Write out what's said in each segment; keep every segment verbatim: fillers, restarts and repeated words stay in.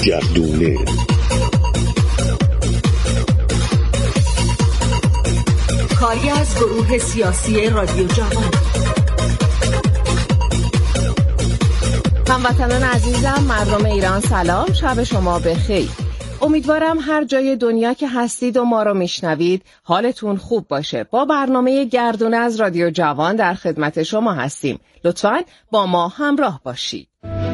گردونه. کاری از گروه سیاسی رادیو جوان. هموطنان عزیزم، مردم ایران سلام، شب شما بخیر. امیدوارم هر جای دنیا که هستید و ما رو میشنوید حالتون خوب باشه. با برنامه گردونه از رادیو جوان در خدمت شما هستیم. لطفاً با ما همراه باشید.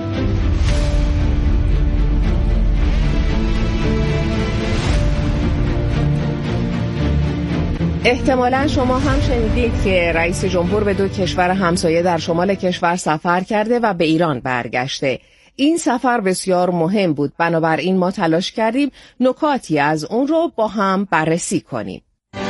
احتمالاً شما هم شنیدید که رئیس جمهور به دو کشور همسایه در شمال کشور سفر کرده و به ایران برگشته. این سفر بسیار مهم بود، بنابراین ما تلاش کردیم نکاتی از اون رو با هم بررسی کنیم.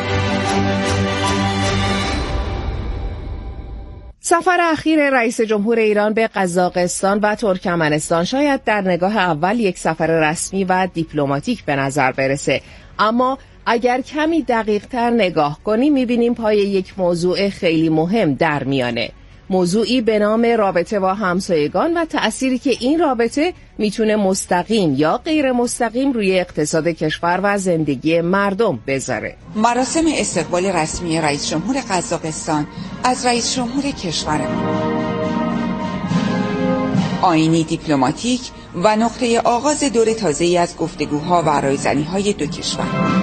سفر اخیر رئیس جمهور ایران به قزاقستان و ترکمنستان شاید در نگاه اول یک سفر رسمی و دیپلماتیک به نظر برسه، اما اگر کمی دقیق تر نگاه کنیم میبینیم پای یک موضوع خیلی مهم در میانه. موضوعی به نام رابطه با همسایگان و تأثیری که این رابطه میتونه مستقیم یا غیر مستقیم روی اقتصاد کشور و زندگی مردم بذاره. مراسم استقبال رسمی رئیس جمهور قزاقستان از رئیس جمهور کشورمان. آیینی دیپلماتیک و نقطه آغاز دور تازه‌ای از گفتگوها و رایزنی‌های دو کشور.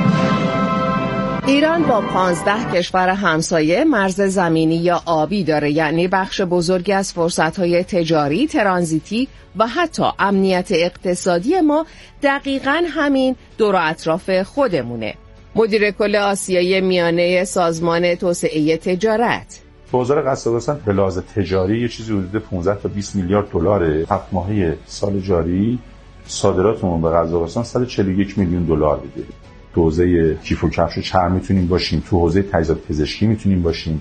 ایران با پانزده کشور همسایه مرز زمینی یا آبی داره، یعنی بخش بزرگی از فرصت‌های تجاری، ترانزیتی و حتی امنیت اقتصادی ما دقیقاً همین دور و اطراف خودمونه. مدیر کل آسیای میانه سازمان توسعه تجارت بازار قزاقستان به لحاظ تجاری یه چیزی حدود پانزده تا بیست میلیارد دلاره. هفت ماهه سال جاری صادراتمون به قزاقستان صد و چهل و یک میلیون دلار بوده. تو حوزه کیف و کفش و چرم میتونیم باشیم، تو حوزه تجهیزات پزشکی میتونیم باشیم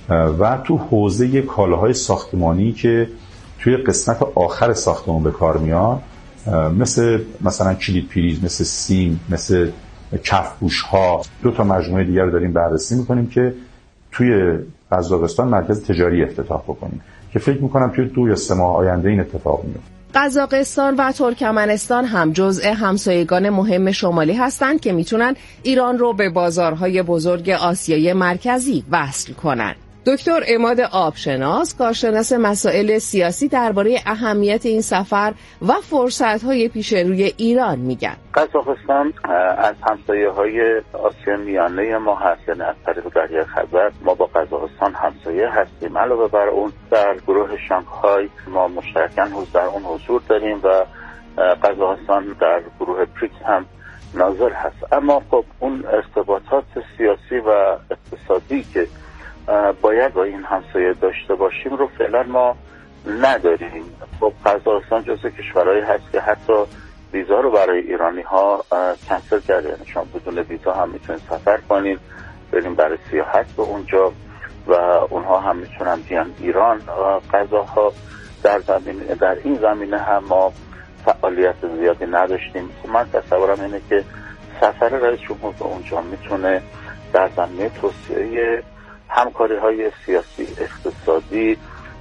و تو حوزه کالاهای ساختمانی که توی قسمت آخر ساختمان به کار میاد، مثل مثلا کلید پریز، مثل سیم، مثل کفپوش ها. دو تا مجموعه دیگر رو داریم بررسی میکنیم که توی قزاقستان مرکز تجاری افتتاح بکنیم که فکر میکنم توی دو یا سه ماه آینده این اتفاق میفته. قزاقستان و ترکمنستان هم جزء همسایگان مهم شمالی هستند که میتونن ایران رو به بازارهای بزرگ آسیای مرکزی وصل کنن. دکتر عماد آبشناس، کارشناس مسائل سیاسی، درباره اهمیت این سفر و فرصت‌های پیش روی ایران میگن. قزاقستان از همسایه‌های آسیا میانه ما هست، یعنی از طریق دریای خزر ما با قزاقستان همسایه هستیم. علاوه بر اون در گروه شانگهای ما مشترکاً در اون حضور داریم و قزاقستان در گروه بریکس هم ناظر هست. اما خب اون ارتباطات سیاسی و اقتصادی که باید با این همسایه داشته باشیم رو فعلا ما نداریم. خب قزاقستان جزو کشورهایی هست که حتی ویزا رو برای ایرانی ها کنسل کرده، یعنی شما بدون ویزا هم میتونید سفر کنید بریم برای سیاحت به اونجا و اونها هم میتونن بیان ایران. قزاق‌ها در زمینه در این زمینه هم ما فعالیت زیادی نداشتیم. من تصورم اینه که سفر رئیس جمهور به اونجا میتونه در زمینه توسعه همکاری های سیاسی، اقتصادی،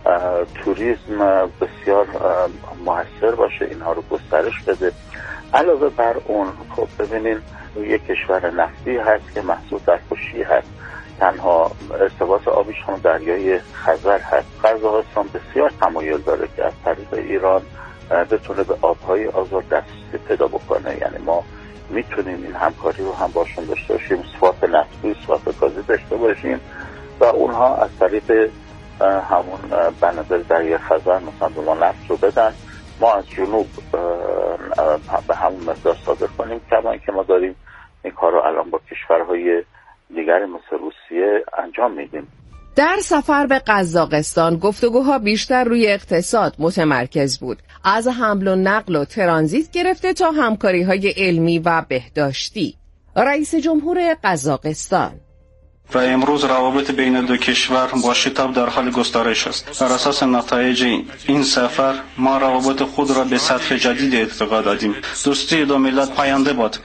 توریسم بسیار موثر باشه، اینها رو گسترش بده. علاوه بر اون خب ببینین یک کشور نفتی هست که محصول در خشکی هست، تنها ارتباط آبیش هم دریای خزر هست. قزاقستان بسیار تمایل داره که از طریق ایران بتونه به آبهای آزاد دسترسی پیدا بکنه، یعنی ما میتونیم این همکاری رو هم باشون داشته باشیم، سوات نفتی، سوات گازی داشته باشیم و اونها از طریق همون بنادر دریای خزر مثلا به ما نفت رو بدن، ما از جنوب به همون مقدار صادر کنیم. کما اینکه ما داریم این کار رو الان با کشورهای دیگری مثل روسیه انجام میدیم. در سفر به قزاقستان گفتگوها بیشتر روی اقتصاد متمرکز بود، از حمل و نقل و ترانزیت گرفته تا همکاری‌های علمی و بهداشتی. رئیس جمهور قزاقستان: و امروز روابط بین دو کشور با شتاب در حال گسترش است. بر اساس نتایج این این سفر ما روابط خود را به سطح جدید ارتقا دادیم. دوستی دو ملت پاینده باد.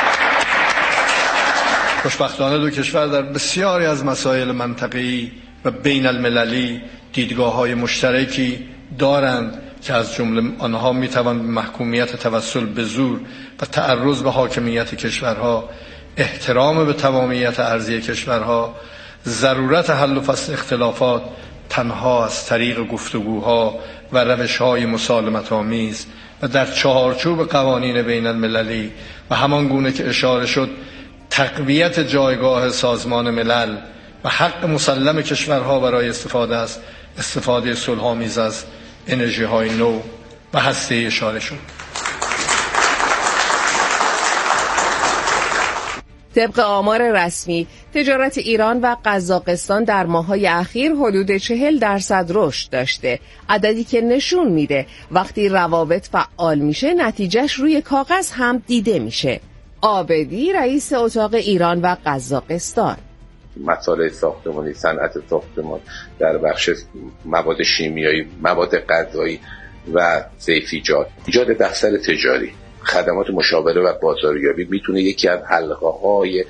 خوشبختانه دو کشور در بسیاری از مسائل منطقه‌ای و بین المللی دیدگاه‌های مشترکی دارند که از جمله آنها میتوان محکومیت توسل به زور و تعرض به حاکمیت کشورها، احترام به تمامیت ارضی کشورها، ضرورت حل و فصل اختلافات تنها از طریق گفتگوها و روش‌های مسالمت‌آمیز و در چهارچوب قوانین بین المللی و همان گونه که اشاره شد تقویت جایگاه سازمان ملل و حق مسلم کشورها برای استفاده از استفاده صلح‌آمیز از انرژی‌های نو و هسته‌ای اشاره شد. طبق آمار رسمی، تجارت ایران و قزاقستان در ماه‌های اخیر حدود چهل درصد رشد داشته، عددی که نشون میده وقتی روابط فعال میشه نتیجهش روی کاغذ هم دیده میشه. عابدی، رئیس اتاق ایران و قزاقستان: مسائل ساختمانی، صنعت ساختمان در بخش مواد شیمیایی، مواد غذایی و سیفیجات، ایجاد دفتر تجاری، خدمات مشاوره و بازاریابی میتونه یکی از حلقه‌های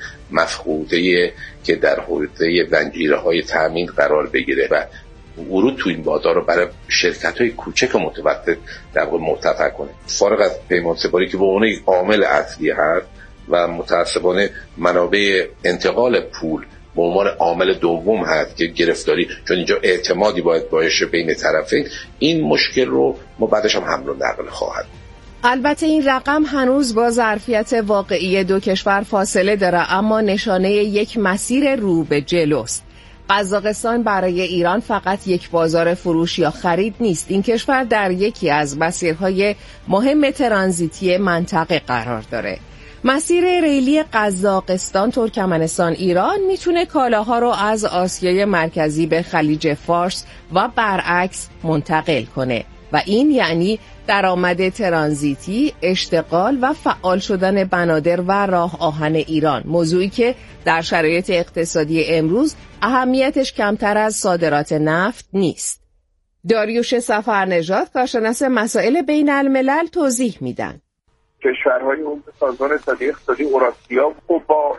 مفقوده که در حوزه زنجیره‌های تامین قرار بگیره و ورود تو این بازار رو برای شرکت‌های کوچک و متوسط در واقع مرتفع کنه. فارغ از پیمانسپاری که به عنوان یک عامل اصلی هست و متأسفانه منابع انتقال پول به عنوان عامل دوم هست که گرفتاری، چون اینجا اعتمادی باید باشه بین طرفین، این مشکل رو ما بعدش هم حمل و نقل خواهد. البته این رقم هنوز با ظرفیت واقعی دو کشور فاصله داره، اما نشانه یک مسیر رو به جلوست. قزاقستان برای ایران فقط یک بازار فروش یا خرید نیست. این کشور در یکی از مسیرهای مهم ترانزیتی منطقه قرار داره. مسیر ریلی قزاقستان ترکمنستان ایران میتونه کالاها رو از آسیای مرکزی به خلیج فارس و برعکس منتقل کنه و این یعنی درآمد ترانزیتی، اشتغال و فعال شدن بنادر و راه آهن ایران، موضوعی که در شرایط اقتصادی امروز اهمیتش کمتر از صادرات نفت نیست. داریوش سفرنژاد، کارشناس مسائل بین الملل، توضیح میدن. کشورهای عضو سازمان اتحادیه اقتصادی اوراسیا خب با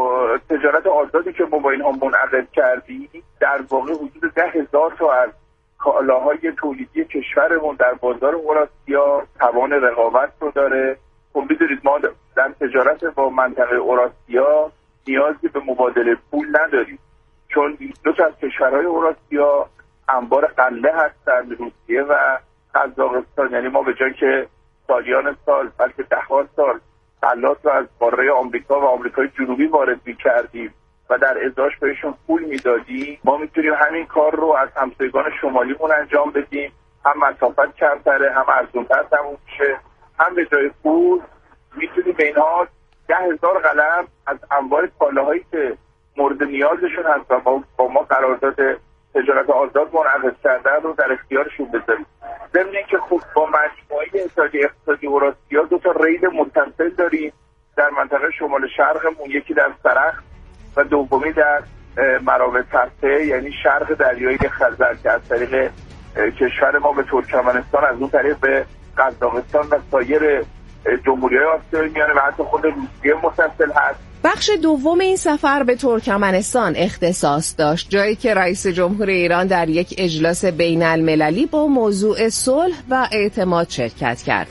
تجارت آزادی که ما با اینها منعقد کردیم در واقع حدود ده هزار تا از کالاهای تولیدی کشورمون در بازار اوراسیا توان رقابت رو داره. خب می‌دونید ما در تجارت با منطقه اوراسیا نیازی به مبادله پول نداریم، چون دو تا از کشورهای اوراسیا انبار غله هستند، روسیه و قزاقستان. یعنی ما به جای که سالیان سال بلکه ده‌ها سال غلات رو از قاره آمریکا و آمریکای جنوبی وارد می‌کردیم و در ازاش بهشون پول میدادیم، ما میتونیم همین کار رو از همسایگان شمالیمون انجام بدیم. هم مسافت کمتره، هم ارزونتر تموم میشه، هم به جای پول میتونیم به اینها ده هزار قلم از انواع کالاهایی که مورد نیازشون هست و با, با ما قرارداد تجارت آزاد منعقد کردن رو در اختیارشون بذاریم. ضمن اینکه خب با مجموعه اتحادیه اقتصادی اوراسیا دو تا ریل متصل داریم در منطقه شمال شرقمون، یکی در سرخ و دومی در مراوه تپه، یعنی شرق دریای خزر که از طریق کشور ما به ترکمنستان، از اون طریق به قزاقستان و سایر جمهوری‌های آسیای میانه و حتی خود روسیه متصل هست. بخش دوم این سفر به ترکمنستان اختصاص داشت، جایی که رئیس جمهور ایران در یک اجلاس بین المللی با موضوع صلح و اعتماد شرکت کرد.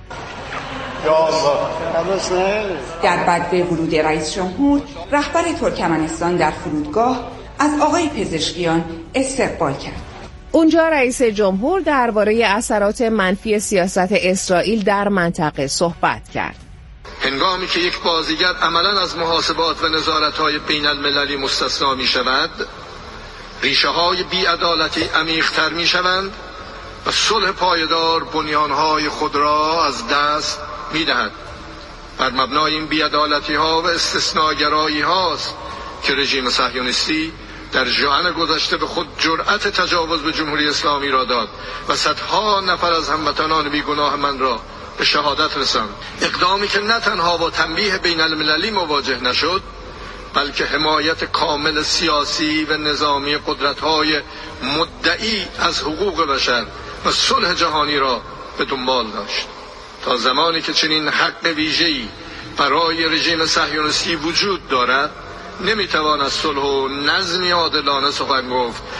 در بدو ورود رئیس جمهور، رهبر ترکمنستان در فرودگاه از آقای پزشکیان استقبال کرد. اونجا رئیس جمهور درباره اثرات منفی سیاست اسرائیل در منطقه صحبت کرد. هنگامی که یک بازیگر عملاً از محاسبات و نظارت‌های بین المللی مستثنا می شود، ریشه های بی‌عدالتی عمیق‌تر می شوند و صلح پایدار بنیان‌های خود را از دست می دهد. بر مبنای این بی‌عدالتی‌ها و استثناگرایی هاست که رژیم صهیونیستی در ژوئن گذشته به خود جرأت تجاوز به جمهوری اسلامی را داد و صدها نفر از هموطنان بیگناه من را به شهادت رساند. اقدامی که نه تنها با تنبیه بین المللی مواجه نشد، بلکه حمایت کامل سیاسی و نظامی قدرت‌های مدعی از حقوق بشر و صلح جهانی را به دنبال داشت. تا زمانی که چنین حق ویژه‌ای برای رژیم صهیونیستی وجود دارد، نمیتوان از صلح و نظمی عادلانه سخن گفت.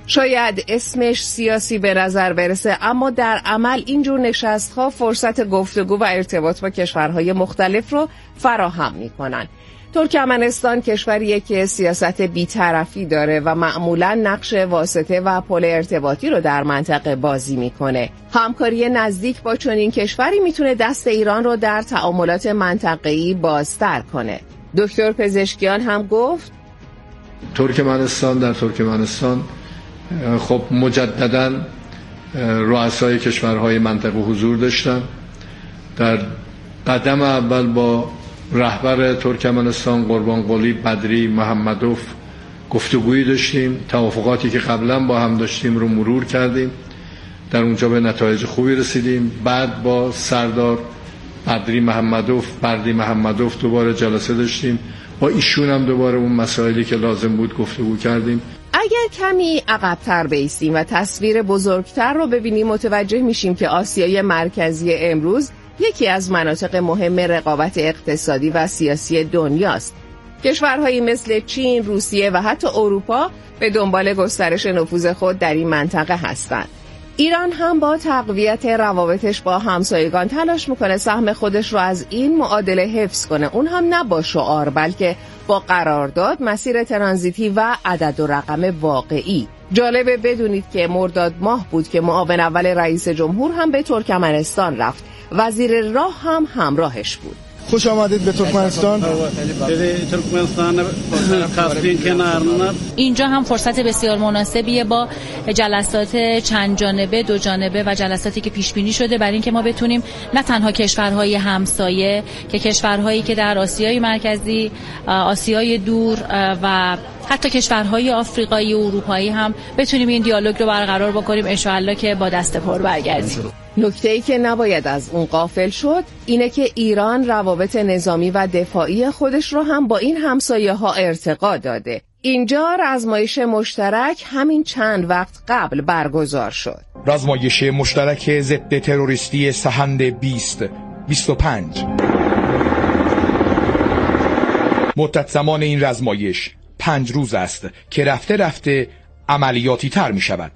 شاید اسمش سیاسی به نظر برسه، اما در عمل اینجور نشست‌ها فرصت گفتگو و ارتباط با کشورهای مختلف رو فراهم می‌کنن. ترکمنستان کشوریه که سیاست بی‌طرفی داره و معمولاً نقش واسطه و پل ارتباطی رو در منطقه بازی میکنه. همکاری نزدیک با چنین کشوری میتونه دست ایران رو در تعاملات منطقه‌ای بازتر کنه. دکتر پزشکیان هم گفت ترکمنستان در ترکمنستان خب مجدداً رؤسای کشورهای منطقه حضور داشتن. در قدم اول با رهبر ترکمنستان قربانقلی بدری محمدوف گفتگویی داشتیم، توافقاتی که قبلا با هم داشتیم رو مرور کردیم، در اونجا به نتایج خوبی رسیدیم. بعد با سردار بدری محمدوف بردی محمدوف دوباره جلسه داشتیم، با ایشون هم دوباره اون مسائلی که لازم بود گفتگو کردیم. اگر کمی عقب‌تر بایستیم و تصویر بزرگتر رو ببینیم متوجه میشیم که آسیای مرکزی امروز یکی از مناطق مهم رقابت اقتصادی و سیاسی دنیاست. کشورهایی مثل چین، روسیه و حتی اروپا به دنبال گسترش نفوذ خود در این منطقه هستند. ایران هم با تقویت روابطش با همسایگان تلاش میکنه سهم خودش رو از این معادله حفظ کنه، اون هم نه با شعار بلکه با قرارداد، مسیر ترانزیتی و عدد و رقم واقعی. جالبه بدونید که مرداد ماه بود که معاون اول رئیس جمهور هم به ترکمنستان رفت. وزیر راه هم همراهش بود. خوش آمدید به ترکمنستان. اینجا هم فرصت بسیار مناسبیه با جلسات چند جانبه، دو جانبه و جلساتی که پیش بینی شده برای اینکه ما بتونیم نه تنها کشورهای همسایه که کشورهایی که در آسیای مرکزی، آسیای دور و حتی کشورهای آفریقایی و اروپایی هم بتونیم این دیالوگ رو برقرار بکنیم، ان شاءالله که با دست پر برگردیم. نکته‌ای که نباید از اون غافل شد اینه که ایران روابط نظامی و دفاعی خودش رو هم با این همسایه‌ها ارتقا داده. اینجا رزمایش مشترک همین چند وقت قبل برگزار شد. رزمایش مشترک ضد تروریستی سحند بیست بیست و پنج. مدت زمان این رزمایش پنج روز است که رفته رفته عملیاتی تر می شود.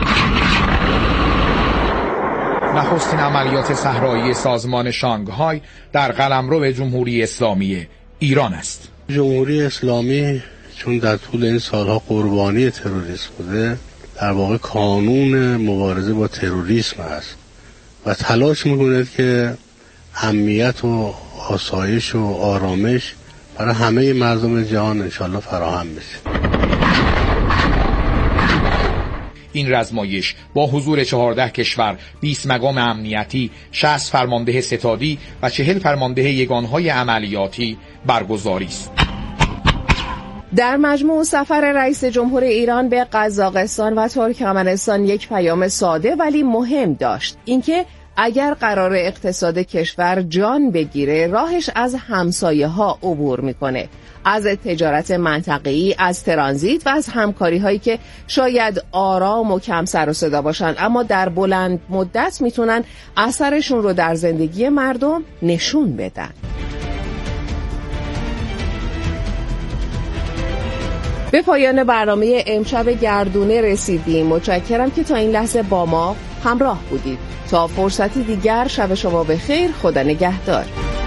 نخستین عملیات صحرایی سازمان شانگهای در قلمرو جمهوری اسلامی ایران است. جمهوری اسلامی چون در طول این سالها قربانی تروریسم بوده، در واقع کانون مبارزه با تروریسم است و تلاش می‌کند که امنیت و آسایش و آرامش برای همه مردم جهان انشالله فراهم بشه. این رزمایش با حضور چهارده کشور، بیست مقام امنیتی، شصت فرمانده ستادی و چهل فرمانده یگانهای عملیاتی برگزاری است. در مجموع سفر رئیس جمهور ایران به قزاقستان و ترکمنستان یک پیام ساده ولی مهم داشت، اینکه اگر قرار اقتصاد کشور جان بگیره راهش از همسایه ها عبور میکنه، از تجارت منطقه‌ای، از ترانزیت و از همکاری هایی که شاید آرام و کم سر و صدا باشن اما در بلند مدت میتونن اثرشون رو در زندگی مردم نشون بدن. به پایان برنامه امشب گردونه رسیدیم. متشکرم که تا این لحظه با ما همراه بودید. تا فرصتی دیگر شب شما بخیر. خدا نگهدار.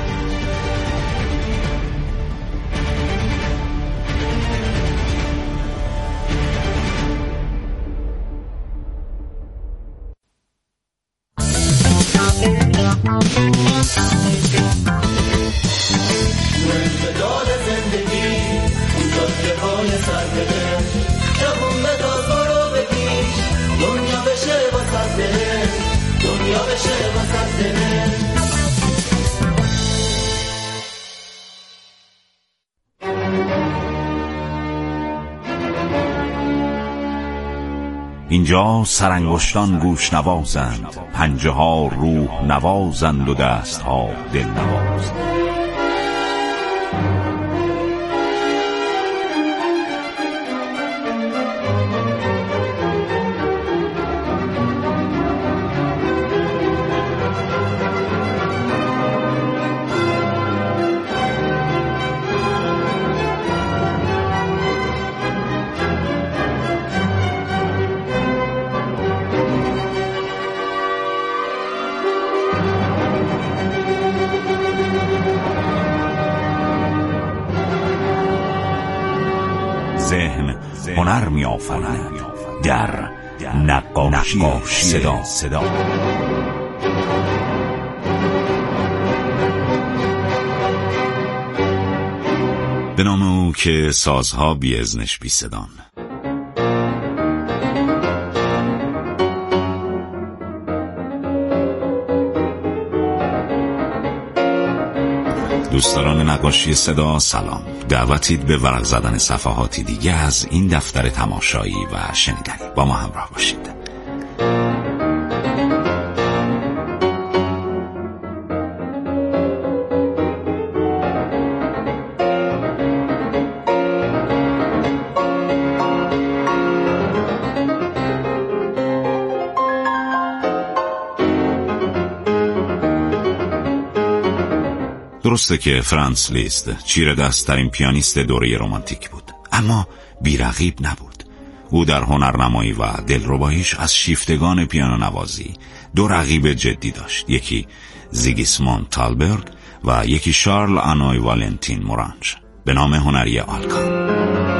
اینجا سرانگشتان گوش نوازند، پنجه ها روح نوازند و دست ها دل نوازند. هنر می آفریند در نقاشی صدا. صدا به نام او که سازها بی اذنش بی صدان. دوستداران نقاشی صدا سلام، دعوتید به ورق زدن صفحاتی دیگه از این دفتر تماشایی و شنیدنی. با ما همراه باشید. درسته که فرانس لیست چیره دست‌ترین پیانیست دوره رمانتیک بود، اما بی‌رقیب نبود. او در هنرنمایی و دلرباییش از شیفتگان پیانو نوازی دو رقیب جدی داشت، یکی زیگیسموند تالبرگ و یکی شارل آنوی والنتین مورانژ به نام هنری آلکان.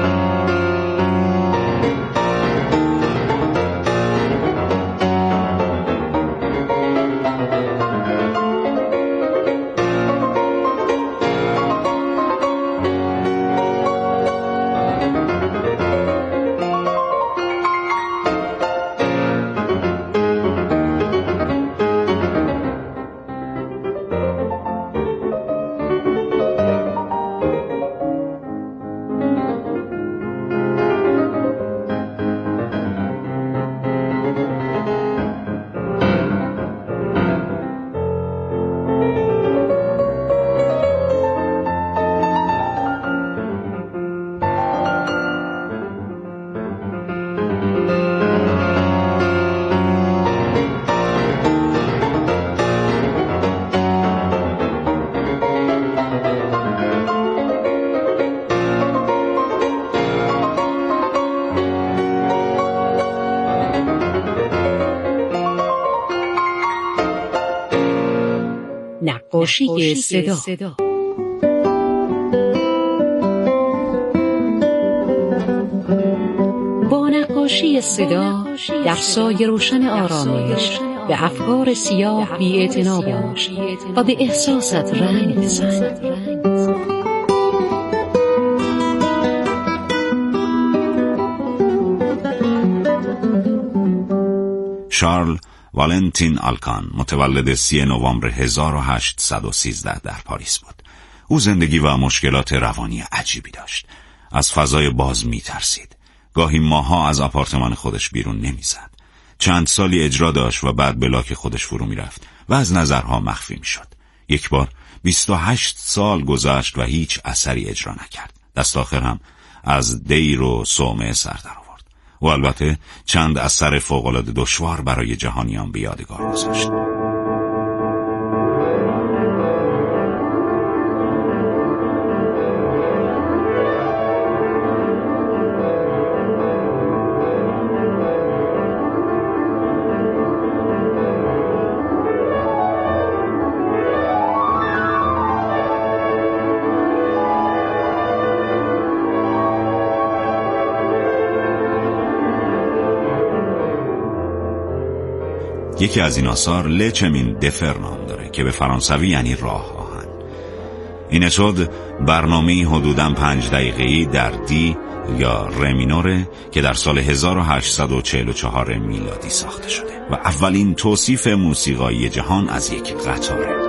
نقاشی صدا. با نقاشی صدا در سایه روشن آرامش به افکار سیاه بی‌اعتنا باش و به احساست رنگ بزن. شارل والنتین آلکان متولد سی نوامبر هزار و هشتصد و سیزده در پاریس بود. او زندگی و مشکلات روانی عجیبی داشت. از فضای باز می ترسید. گاهی ماها از آپارتمان خودش بیرون نمی زد. چند سالی اجرا داشت و بعد به لاک خودش فرو می رفت و از نظرها مخفی می شد. یک بار بیست و هشت سال گذشت و هیچ اثری اجرا نکرد. دست آخر هم از دیر و صومعه سر در آورد. و البته چند اثر فوق‌العاده دشوار برای جهانیان به یادگار گذاشت. یکی از این آثار لچمین دفر نام داره که به فرانسوی یعنی راه آهن. این اتود برنامه‌ای حدوداً پنج دقیقه‌ای در دی یا ره مینوره که در سال هزار و هشتصد و چهل و چهار میلادی ساخته شده و اولین توصیف موسیقایی جهان از یک قطاره.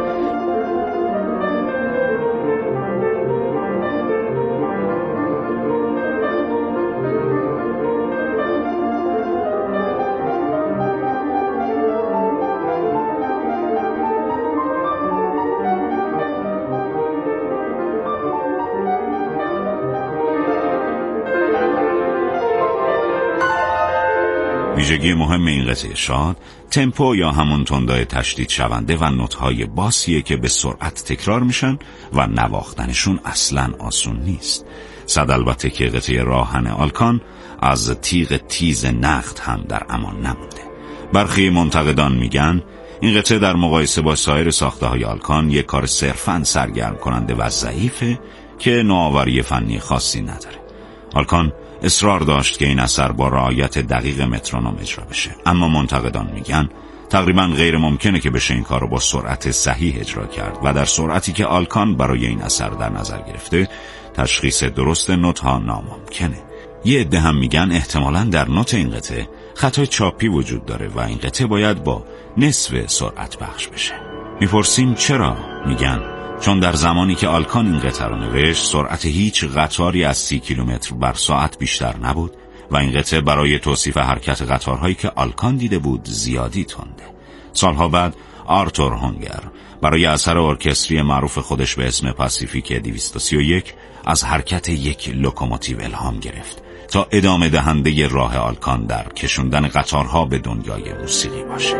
ویژگی مهم این قطعه شاد تمپو یا همون تندای تشدید شونده و نوت‌های باسیه که به سرعت تکرار میشن و نواختنشون اصلاً آسون نیست. صد البته که قطعه راهن آلکان از تیغ تیز نقد هم در امان نمونده. برخی منتقدان میگن این قطعه در مقایسه با سایر ساخته‌های آلکان یک کار صرفاً سرگرم کننده و ضعیفه که نوآوری فنی خاصی نداره. آلکان اصرار داشت که این اثر با رعایت دقیق مترونوم اجرا بشه، اما منتقدان میگن تقریبا غیر ممکنه که بشه این کار رو با سرعت صحیح اجرا کرد و در سرعتی که آلکان برای این اثر در نظر گرفته تشخیص درست نوت ها ناممکنه. یه عده هم میگن احتمالاً در نوت این قطعه خطای چاپی وجود داره و این قطعه باید با نصف سرعت پخش بشه. میپرسیم چرا؟ میگن چون در زمانی که آلکان این قطعه رو نوشت سرعت هیچ قطاری از سی کیلومتر بر ساعت بیشتر نبود و این قطعه برای توصیف حرکت قطارهایی که آلکان دیده بود زیادی تنده. سالها بعد آرتور هونگر برای اثر ارکستری معروف خودش به اسم پاسیفیک دویست و سی و یک از حرکت یک لوکوموتیو الهام گرفت تا ادامه دهنده راه آلکان در کشوندن قطارها به دنیای موسیقی باشه.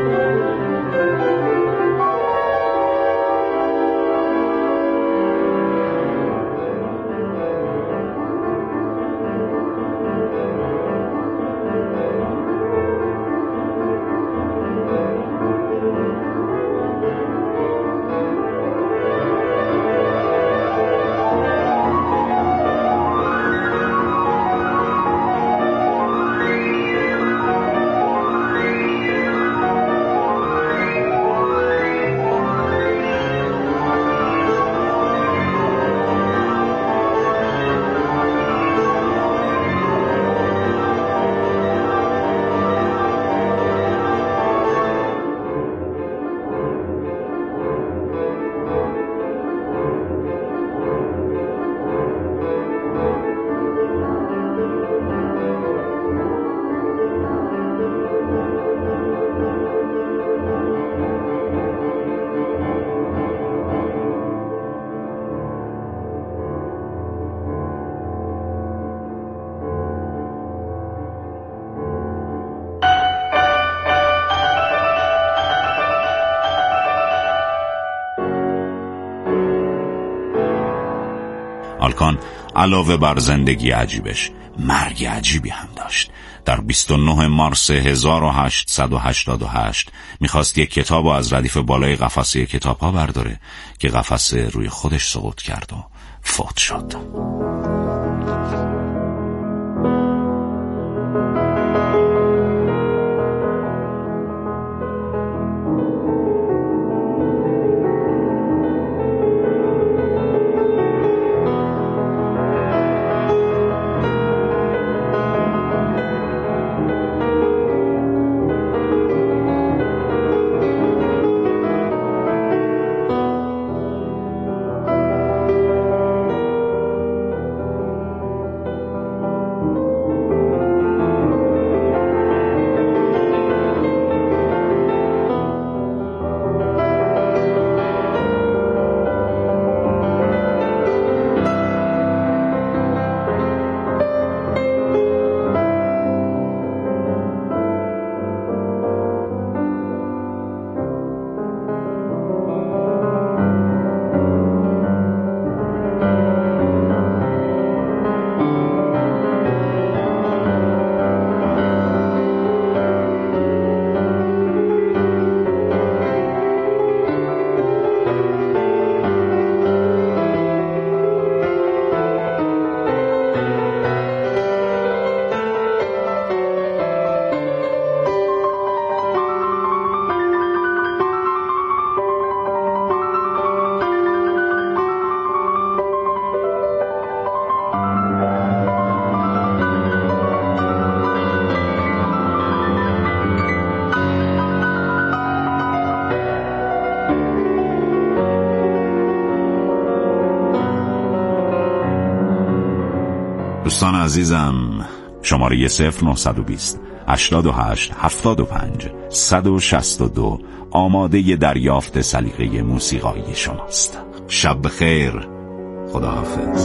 آلکان علاوه بر زندگی عجیبش مرگ عجیبی هم داشت. در بیست و نه مارس هزار و هشتصد و هشتاد و هشت میخواست یک کتاب از ردیف بالای قفسه کتاب ها برداره که قفسه روی خودش سقوط کرد و فوت شد. دوستان عزیزم، شماره صفر نهصد و بیست هشتاد و هشت هفتاد و پنج صد و شصت و دو آماده دریافت سلیقه موسیقایی شماست. شب بخیر، خداحافظ.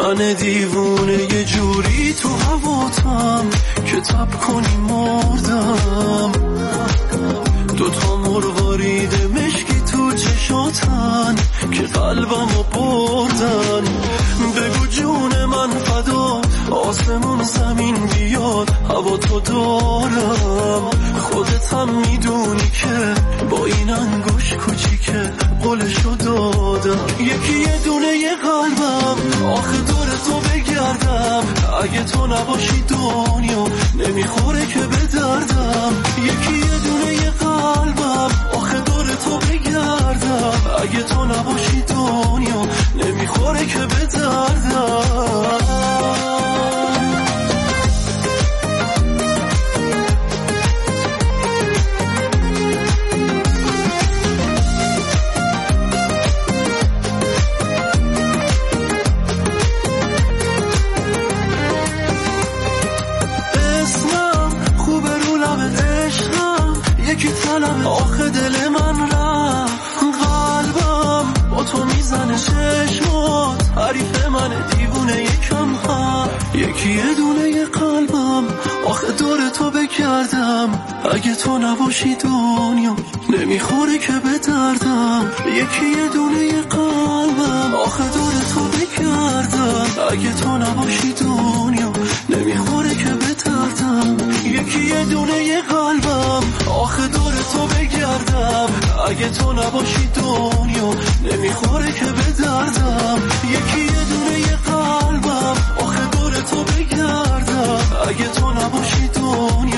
من دیوونه یه جوری تو هواتم که تب کنی مردم. دوتا مروارید مشکی تو چشاتن که قلبمو بردن. بگو جون من فدا آسمون زمین بیاد هوا تو دارم. خودت هم میدونی که با این انگوش کوچیکه قولشو دادم. یکی یه دونه یه قلبم آخه دور تو بگردم. اگه تو نباشی دنیا نمیخوره که به دردم. یکی یه دونه یه قلبم آخه دور تو بگردم. اگه تو نباشی دنیا نمیخوره که به دردم. آخه دل من رفت قلبم با تو میزنه چشمات. حریف من دیوونه یکم هم. یکی یه دونه یه قلبم آخه دور تو بگردم. اگه تو نباشی دنیا نمیخوره که به دردم. یکی یه دونه یه قلبم آخه دور تو بگردم. اگه تو نباشی دنیا نمیخوره که به دردم. یکی یه دونه یه قلبم آخه دور تو بگردم. اگه تو نباشی دنیا نمیخوره که به دردم. یکی یه دونه یه قلبم آخه دور تو بگردم. اگه تو نباشی دنیا